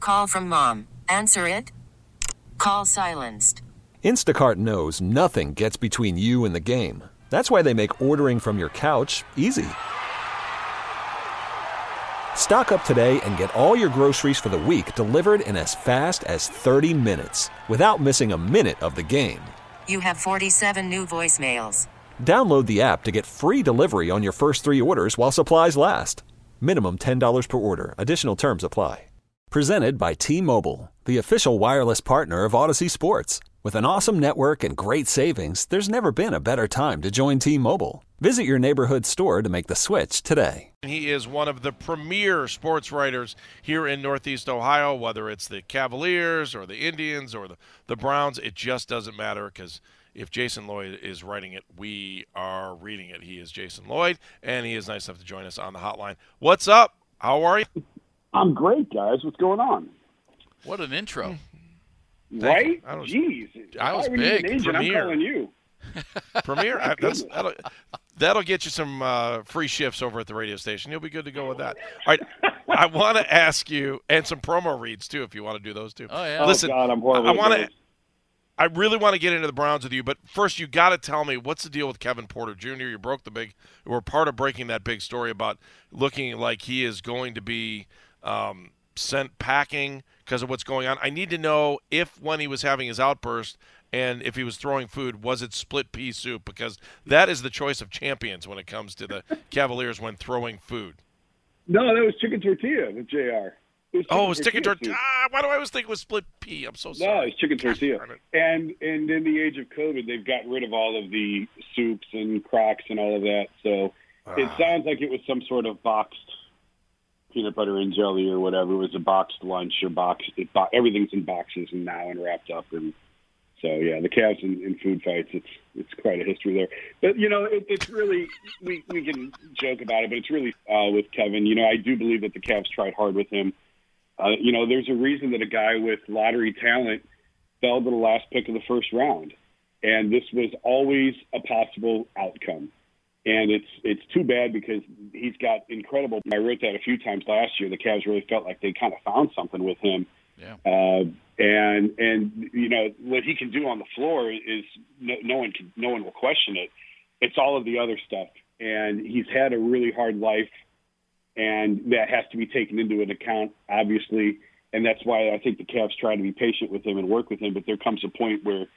Call from mom. Answer it. Call silenced. Instacart knows nothing gets between you and the game. That's why they make ordering from your couch easy. Stock up today and get all your groceries for the week delivered in as fast as 30 minutes without missing a minute of the game. You have 47 new voicemails. Download the app to get free delivery on your first 3 orders while supplies last. Minimum $10 per order. Additional terms apply. Presented by T-Mobile, the official wireless partner of Odyssey Sports. With an awesome network and great savings, there's never been a better time to join T-Mobile. Visit your neighborhood store to make the switch today. He is one of the premier sports writers here in Northeast Ohio, whether it's the Cavaliers or the Indians or the Browns. It just doesn't matter because if Jason Lloyd is writing it, we are reading it. He is Jason Lloyd, and he is nice enough to join us on the hotline. What's up? How are you? I'm great, guys. What's going on? What an intro. Right? Jeez. I was big. Premier. I'm calling you. Premier? That'll get you some free shifts over at the radio station. You'll be good to go with that. All right. I want to ask you, and some promo reads, too, if you want to do those, too. Oh, yeah. Listen, God, I'm horrible. I really want to get into the Browns with you, but first you got to tell me what's the deal with Kevin Porter Jr. You were part of breaking that big story about looking like he is going to be sent packing because of what's going on. I need to know if when he was having his outburst and if he was throwing food, was it split pea soup? Because that is the choice of champions when it comes to the Cavaliers when throwing food. No, that was chicken tortilla with JR. It was chicken tortilla. Why do I always think it was split pea? I'm so sorry. No, it's chicken tortilla. And in the age of COVID, they've gotten rid of all of the soups and crocks and all of that. So it sounds like it was some sort of boxed peanut butter and jelly or whatever. It was a boxed lunch or everything's in boxes and now and wrapped up. And so, yeah, the Cavs in food fights, it's quite a history there. But, it's really we can joke about it, but it's really with Kevin. I do believe that the Cavs tried hard with him. There's a reason that a guy with lottery talent fell to the last pick of the first round. And this was always a possible outcome. And it's too bad because he's got incredible. I wrote that a few times last year. The Cavs really felt like they kind of found something with him. Yeah. And what he can do on the floor is no one will question it. It's all of the other stuff. And he's had a really hard life, and that has to be taken into an account, obviously. And that's why I think the Cavs try to be patient with him and work with him. But there comes a point where,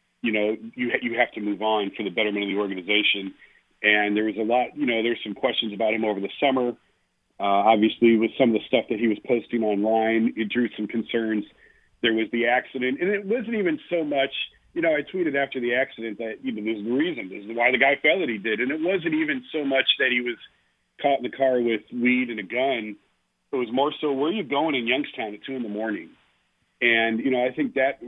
you have to move on for the betterment of the organization. And there was a lot, there's some questions about him over the summer. Obviously, with some of the stuff that he was posting online, it drew some concerns. There was the accident, and it wasn't even so much, I tweeted after the accident that, there's the reason. This is why the guy fell that he did. And it wasn't even so much that he was caught in the car with weed and a gun. It was more so, where are you going in Youngstown at 2 a.m? And, I think that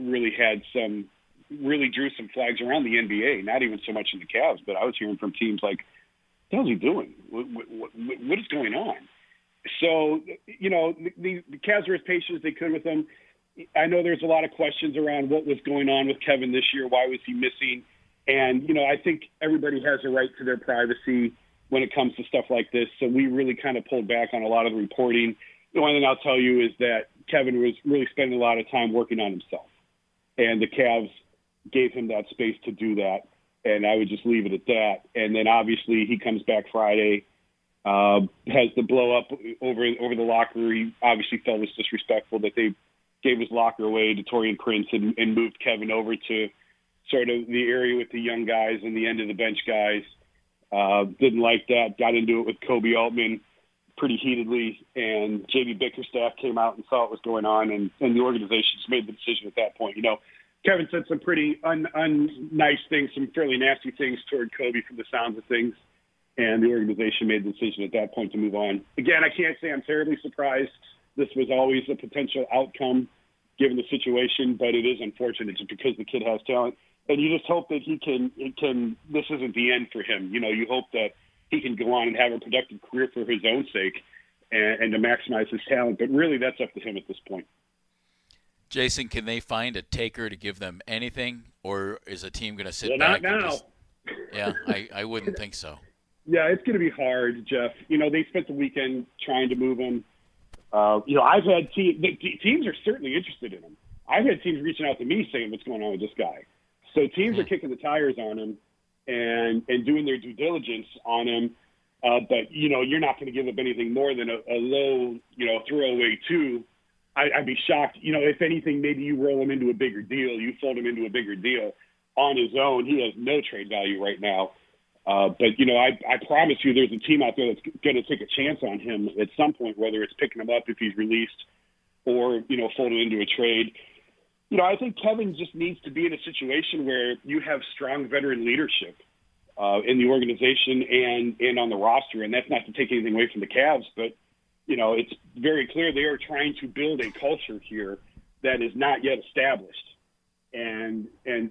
really drew some flags around the NBA, not even so much in the Cavs, but I was hearing from teams like, what the hell is he doing? What is going on? So, the Cavs were as patient as they could with him. I know there's a lot of questions around what was going on with Kevin this year. Why was he missing? And, I think everybody has a right to their privacy when it comes to stuff like this. So we really kind of pulled back on a lot of the reporting. The only thing I'll tell you is that Kevin was really spending a lot of time working on himself. And the Cavs gave him that space to do that. And I would just leave it at that. And then obviously he comes back Friday, has the blow up over the locker. He obviously felt it was disrespectful that they gave his locker away to Taurean Prince and moved Kevin over to sort of the area with the young guys and the end of the bench guys. Didn't like that. Got into it with Kobe Altman pretty heatedly, and J.B. Bickerstaff came out and saw what was going on, and the organization just made the decision at that point. Kevin said some pretty unnice things, some fairly nasty things toward Kobe from the sounds of things, and the organization made the decision at that point to move on. Again, I can't say I'm terribly surprised. This was always a potential outcome given the situation, but it is unfortunate just because the kid has talent. And you just hope that he can, this isn't the end for him. You hope that he can go on and have a productive career for his own sake and to maximize his talent. But really, that's up to him at this point. Jason, can they find a taker to give them anything, or is a team going to sit Not back? now. Yeah, I wouldn't think so. Yeah, it's going to be hard, Jeff. They spent the weekend trying to move him. I've had teams are certainly interested in him. I've had teams reaching out to me saying, what's going on with this guy? So teams are kicking the tires on him and doing their due diligence on him. But, you're not going to give up anything more than a low, throwaway two. I'd be shocked. If anything, maybe you roll him into a bigger deal. You fold him into a bigger deal on his own. He has no trade value right now. But I promise you there's a team out there that's going to take a chance on him at some point, whether it's picking him up if he's released or, fold him into a trade. I think Kevin just needs to be in a situation where you have strong veteran leadership in the organization and on the roster. And that's not to take anything away from the Cavs, but, it's very clear they are trying to build a culture here that is not yet established. And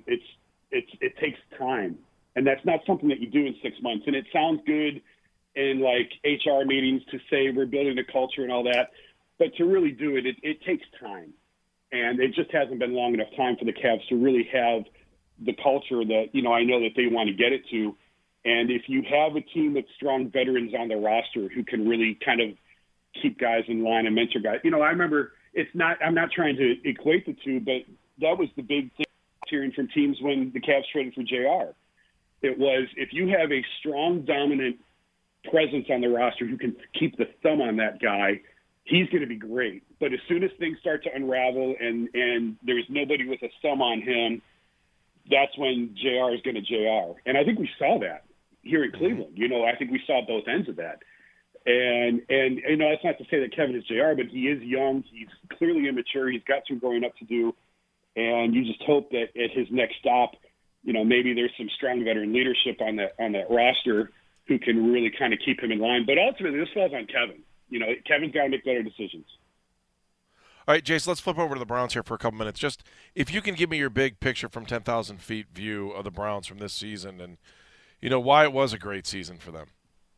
it takes time. And that's not something that you do in 6 months. And it sounds good in like HR meetings to say we're building a culture and all that, but to really do it, it takes time. And it just hasn't been long enough time for the Cavs to really have the culture that, I know that they want to get it to. And if you have a team with strong veterans on the roster who can really kind of keep guys in line and mentor guys, I remember I'm not trying to equate the two, but that was the big thing hearing from teams when the Cavs traded for JR. It was, if you have a strong, dominant presence on the roster who can keep the thumb on that guy, he's going to be great. But as soon as things start to unravel and there's nobody with a thumb on him, that's when JR is going to JR. And I think we saw that here in Cleveland. I think we saw both ends of that. And that's not to say that Kevin is JR, but he is young. He's clearly immature. He's got some growing up to do. And you just hope that at his next stop, maybe there's some strong veteran leadership on that roster who can really kind of keep him in line. But ultimately, this falls on Kevin. Kevin's got to make better decisions. All right, Jason, let's flip over to the Browns here for a couple minutes. Just if you can give me your big picture from 10,000 feet view of the Browns from this season and, why it was a great season for them.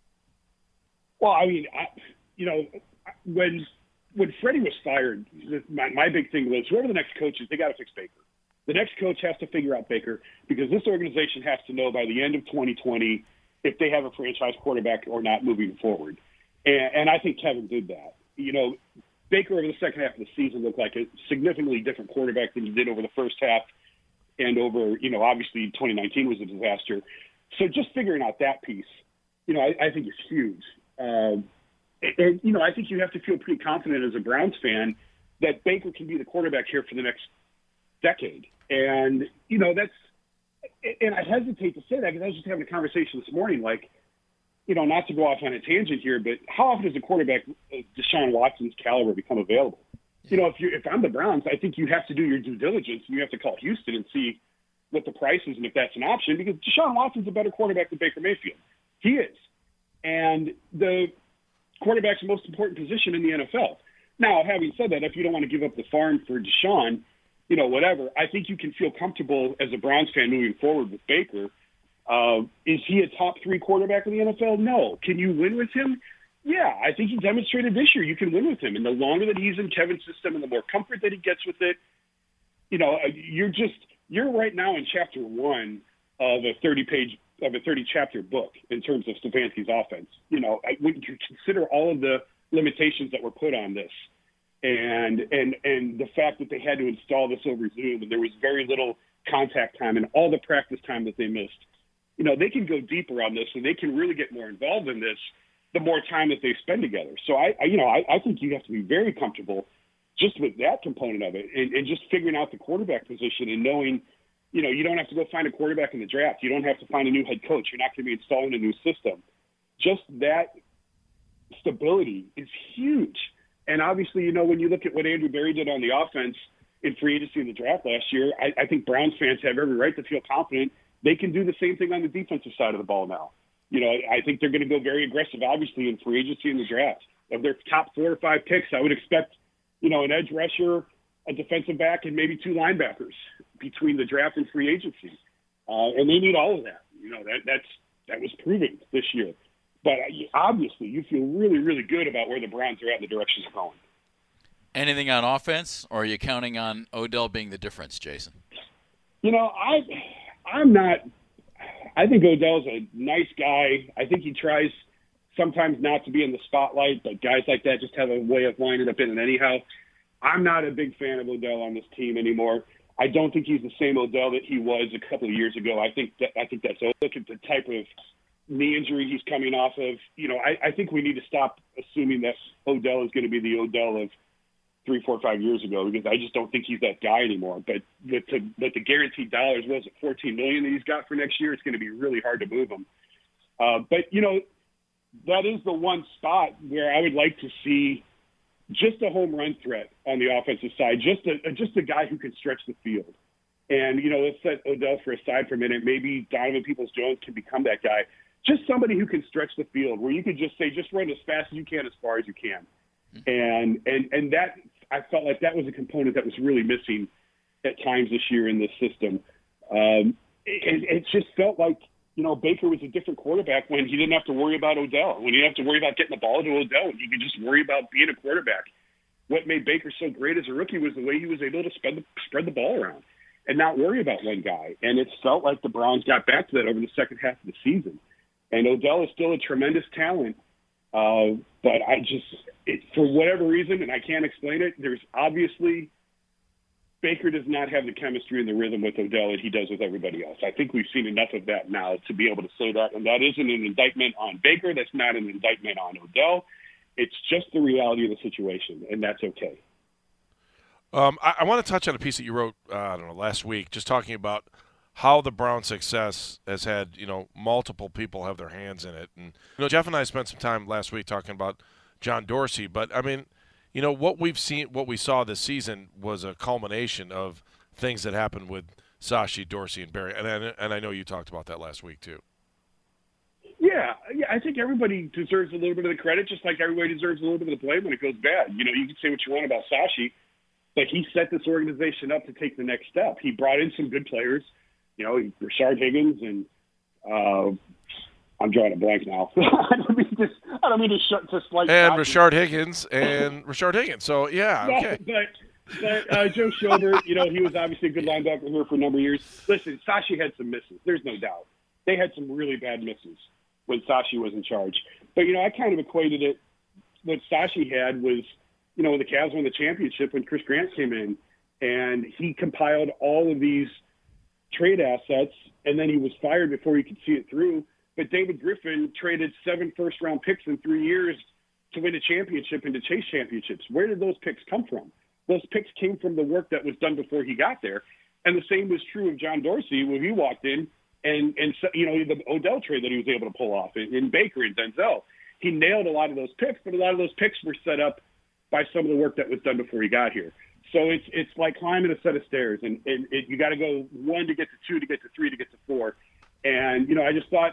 Well, I mean, when Freddie was fired, my big thing was whoever the next coach is, they got to fix Baker. The next coach has to figure out Baker because this organization has to know by the end of 2020 if they have a franchise quarterback or not moving forward. And I think Kevin did that. Baker over the second half of the season looked like a significantly different quarterback than he did over the first half and over, obviously 2019 was a disaster. So just figuring out that piece, I think is huge. And I think you have to feel pretty confident as a Browns fan that Baker can be the quarterback here for the next decade. And, and I hesitate to say that because I was just having a conversation this morning, not to go off on a tangent here, but how often does a quarterback of Deshaun Watson's caliber become available? If I'm the Browns, I think you have to do your due diligence and you have to call Houston and see what the price is and if that's an option because Deshaun Watson's a better quarterback than Baker Mayfield. He is. And the quarterback's the most important position in the NFL. Now, having said that, if you don't want to give up the farm for Deshaun, whatever, I think you can feel comfortable as a Browns fan moving forward with Baker. Is he a top 3 quarterback in the NFL? No. Can you win with him? Yeah, I think he demonstrated this year you can win with him. And the longer that he's in Kevin's system and the more comfort that he gets with it, you're right now in chapter 1 of a 30-chapter book in terms of Stefanski's offense. When you consider all of the limitations that were put on this and the fact that they had to install this over Zoom and there was very little contact time and all the practice time that they missed, they can go deeper on this and they can really get more involved in this the more time that they spend together. So I think you have to be very comfortable just with that component of it and just figuring out the quarterback position and knowing, you don't have to go find a quarterback in the draft. You don't have to find a new head coach. You're not going to be installing a new system. Just that stability is huge. And obviously, when you look at what Andrew Berry did on the offense in free agency in the draft last year, I think Browns fans have every right to feel confident they can do the same thing on the defensive side of the ball now. I think they're going to go very aggressive, obviously, in free agency in the draft. Of their top 4 or 5 picks, I would expect, an edge rusher, a defensive back, and maybe 2 linebackers between the draft and free agency. And they need all of that. That was proven this year. But obviously, you feel really, really good about where the Browns are at and the direction they're going. Anything on offense, or are you counting on Odell being the difference, Jason? I'm not – I think Odell's a nice guy. I think he tries sometimes not to be in the spotlight, but guys like that just have a way of winding up in it anyhow. I'm not a big fan of Odell on this team anymore. I don't think he's the same Odell that he was a couple of years ago. I think that's look at the type of knee injury he's coming off of. I think we need to stop assuming that Odell is going to be the Odell of 3, 4, 5 years ago, because I just don't think he's that guy anymore. But the guaranteed dollars, was it $14 million that he's got for next year? It's going to be really hard to move him. But that is the one spot where I would like to see just a home run threat on the offensive side, just a guy who can stretch the field. And, let's set Odell for a side for a minute. Maybe Donovan Peoples-Jones can become that guy. Just somebody who can stretch the field, where you could just say, just run as fast as you can, as far as you can. And that, I felt like that was a component that was really missing at times this year in this system. It just felt like, Baker was a different quarterback when he didn't have to worry about Odell, when he didn't have to worry about getting the ball to Odell, when he could just worry about being a quarterback. What made Baker so great as a rookie was the way he was able to spread the ball around and not worry about one guy. And it felt like the Browns got back to that over the second half of the season. And Odell is still a tremendous talent, but for whatever reason, and I can't explain it, there's obviously Baker does not have the chemistry and the rhythm with Odell that he does with everybody else. I think we've seen enough of that now to be able to say that, and that isn't an indictment on Baker. That's not an indictment on Odell. It's just the reality of the situation, and that's okay. I want to touch on a piece that you wrote, last week, just talking about how the Browns' success has had, multiple people have their hands in it. And, Jeff and I spent some time last week talking about John Dorsey, but, what we saw this season was a culmination of things that happened with Sashi, Dorsey, and Barry. And I know you talked about that last week, too. Yeah, I think everybody deserves a little bit of the credit, just like everybody deserves a little bit of the blame when it goes bad. You can say what you want about Sashi, but he set this organization up to take the next step. He brought in some good players, Rashard Higgins, and I'm drawing a blank now. I don't mean to slight. And Rashard Higgins. So yeah, okay. But Joe Schobert, he was obviously a good linebacker here for a number of years. Listen, Sashi had some misses. There's no doubt. They had some really bad misses when Sashi was in charge. But I kind of equated it. What Sashi had was, when the Cavs won the championship, when Chris Grant came in, and he compiled all of these trade assets, and then he was fired before he could see it through. But David Griffin traded 7 first-round picks in 3 years to win a championship and to chase championships. Where did those picks come from? Those picks came from the work that was done before he got there. And the same was true of John Dorsey when he walked in, and the Odell trade that he was able to pull off in Baker and Denzel. He nailed a lot of those picks, but a lot of those picks were set up by some of the work that was done before he got here. So it's like climbing a set of stairs, and you got to go 1 to get to 2 to get to 3 to get to 4. And I just thought,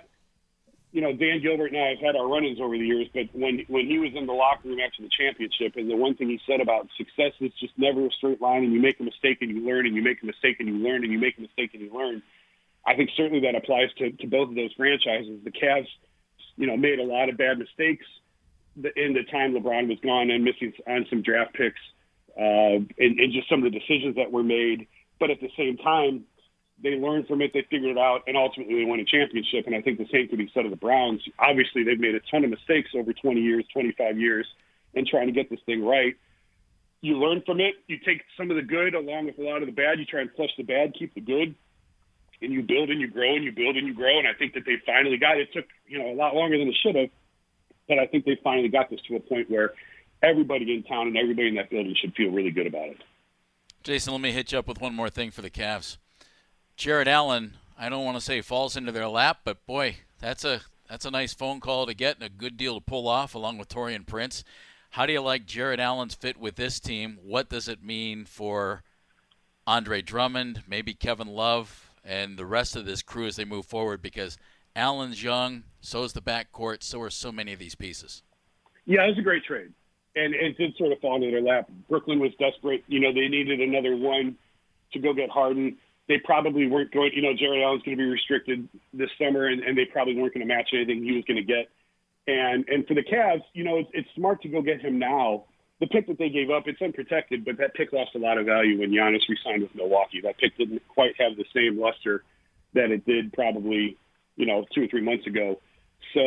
Dan Gilbert and I have had our run-ins over the years, but when he was in the locker room after the championship, and the one thing he said about success is just never a straight line, and you make a mistake and you learn, and you make a mistake and you learn, and you make a mistake and you learn. I think certainly that applies to both of those franchises. The Cavs, made a lot of bad mistakes in the time LeBron was gone and missing on some draft picks, and just some of the decisions that were made. But at the same time, they learned from it, they figured it out, and ultimately they won a championship. And I think the same could be said of the Browns. Obviously, they've made a ton of mistakes over 20 years, 25 years, in trying to get this thing right. You learn from it. You take some of the good along with a lot of the bad. You try and flush the bad, keep the good. And you build and you grow and you build and you grow. And I think that they finally got it. It took, a lot longer than it should have. But I think they finally got this to a point where everybody in town and everybody in that building should feel really good about it. Jason, let me hit you up with one more thing for the Cavs. Jared Allen, I don't want to say falls into their lap, but boy, that's a nice phone call to get and a good deal to pull off along with Taurean Prince. How do you like Jared Allen's fit with this team? What does it mean for Andre Drummond, maybe Kevin Love, and the rest of this crew as they move forward? Because Allen's young, so is the backcourt, so are so many of these pieces. Yeah, it was a great trade. And it did sort of fall into their lap. Brooklyn was desperate. They needed another one to go get Harden. They probably weren't going, Jared Allen's going to be restricted this summer, and they probably weren't going to match anything he was going to get. And for the Cavs, it's smart to go get him now. The pick that they gave up, it's unprotected, but that pick lost a lot of value when Giannis re-signed with Milwaukee. That pick didn't quite have the same luster that it did probably, 2 or 3 months ago. So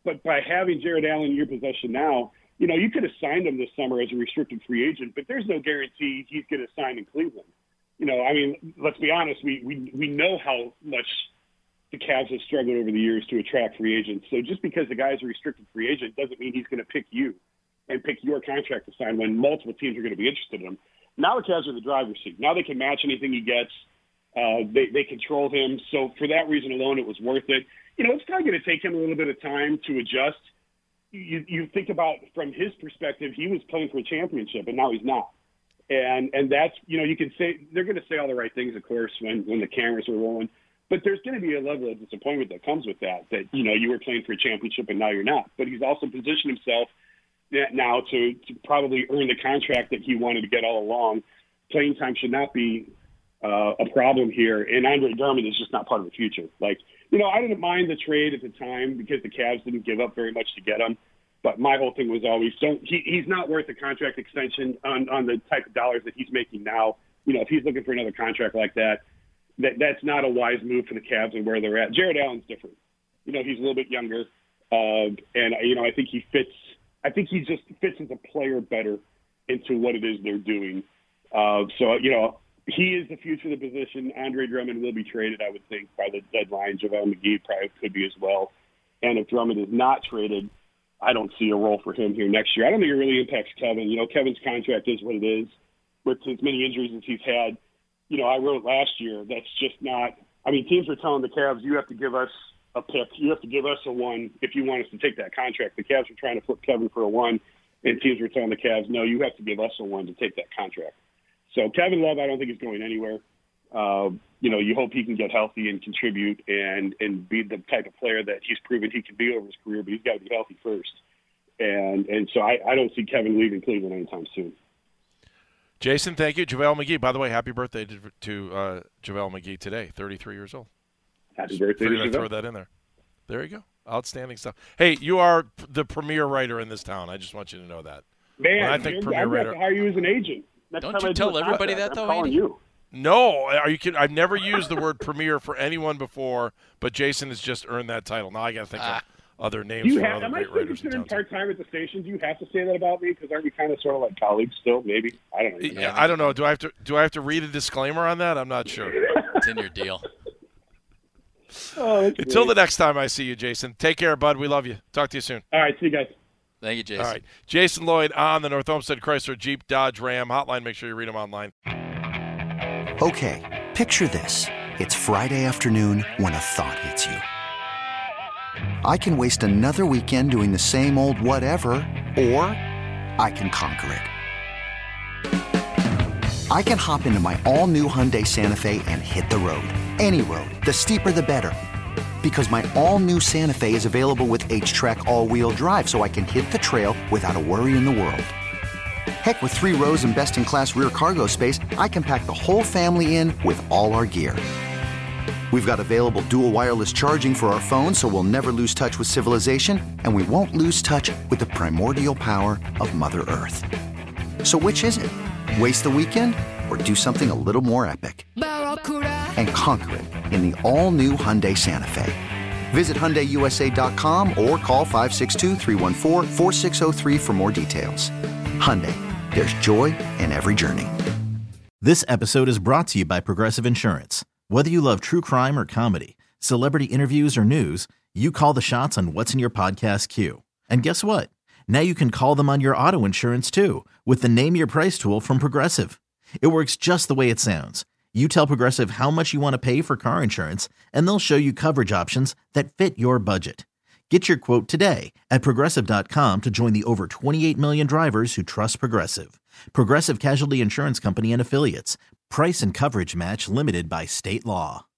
But by having Jared Allen in your possession now, you know, you could have signed him this summer as a restricted free agent, but there's no guarantee he's going to sign in Cleveland. You know, I mean, let's be honest. We know how much the Cavs have struggled over the years to attract free agents. So just because the guy's a restricted free agent doesn't mean he's going to pick you and pick your contract to sign when multiple teams are going to be interested in him. Now the Cavs are the driver's seat. Now they can match anything he gets. They control him. So for that reason alone, it was worth it. You know, it's probably going to take him a little bit of time to adjust. You think about from his perspective, he was playing for a championship, and now he's not. And that's, you know, you can say they're going to say all the right things, of course, when the cameras are rolling. But there's going to be a level of disappointment that comes with that, you know, you were playing for a championship and now you're not. But he's also positioned himself now to probably earn the contract that he wanted to get all along. Playing time should not be a problem here. And Andre Drummond is just not part of the future. Like, you know, I didn't mind the trade at the time because the Cavs didn't give up very much to get him. But my whole thing was always, he's not worth a contract extension on the type of dollars that he's making now. You know, if he's looking for another contract like that, that's not a wise move for the Cavs and where they're at. Jared Allen's different. You know, he's a little bit younger. And, you know, I think he just fits as a player better into what it is they're doing. So, you know, he is the future of the position. Andre Drummond will be traded, I would think, by the deadline. JaVale McGee probably could be as well. And if Drummond is not traded, I don't see a role for him here next year. I don't think it really impacts Kevin. You know, Kevin's contract is what it is. With as many injuries as he's had, you know, I wrote last year, that's just not – I mean, teams are telling the Cavs, you have to give us a pick. You have to give us a 1 if you want us to take that contract. The Cavs are trying to flip Kevin for a 1, and teams are telling the Cavs, no, you have to give us a 1 to take that contract. So Kevin Love, I don't think is going anywhere. You know, you hope he can get healthy and contribute and be the type of player that he's proven he can be over his career, but he's got to be healthy first. And so I don't see Kevin leaving Cleveland anytime soon. Jason, thank you. JaVale McGee, by the way, happy birthday to JaVale McGee today, 33 years old. Happy birthday to JaVale. Throw that in there. There you go. Outstanding stuff. Hey, you are the premier writer in this town. I just want you to know that. Man, I think I'm going to hire you as an agent. Don't you tell everybody that, though, Andy? You. No, are you kidding? I've never used the word premier for anyone before, but Jason has just earned that title. Now I got to think of other names for other great writers in town. Am I still considered part-time at the station? Do you have to say that about me? Because aren't we kind of sort of like colleagues still? Maybe. I don't know. Yeah, I don't know. Do I have to read a disclaimer on that? I'm not sure. It's in your deal. Until the next time I see you, Jason. Take care, bud. We love you. Talk to you soon. All right. See you guys. Thank you, Jason. All right. Jason Lloyd on the North Olmsted Chrysler Jeep Dodge Ram hotline. Make sure you read them online. Okay, picture this. It's Friday afternoon when a thought hits you. I can waste another weekend doing the same old whatever, or I can conquer it. I can hop into my all-new Hyundai Santa Fe and hit the road. Any road. The steeper, the better. Because my all-new Santa Fe is available with H-Track all-wheel drive, so I can hit the trail without a worry in the world. Heck, with 3 rows and best-in-class rear cargo space, I can pack the whole family in with all our gear. We've got available dual wireless charging for our phones, so we'll never lose touch with civilization, and we won't lose touch with the primordial power of Mother Earth. So which is it? Waste the weekend or do something a little more epic? And conquer it in the all-new Hyundai Santa Fe. Visit HyundaiUSA.com or call 562-314-4603 for more details. Hyundai, there's joy in every journey. This episode is brought to you by Progressive Insurance. Whether you love true crime or comedy, celebrity interviews or news, you call the shots on what's in your podcast queue. And guess what? Now you can call them on your auto insurance too with the Name Your Price tool from Progressive. It works just the way it sounds. You tell Progressive how much you want to pay for car insurance, and they'll show you coverage options that fit your budget. Get your quote today at Progressive.com to join the over 28 million drivers who trust Progressive. Progressive Casualty Insurance Company and Affiliates. Price and coverage match limited by state law.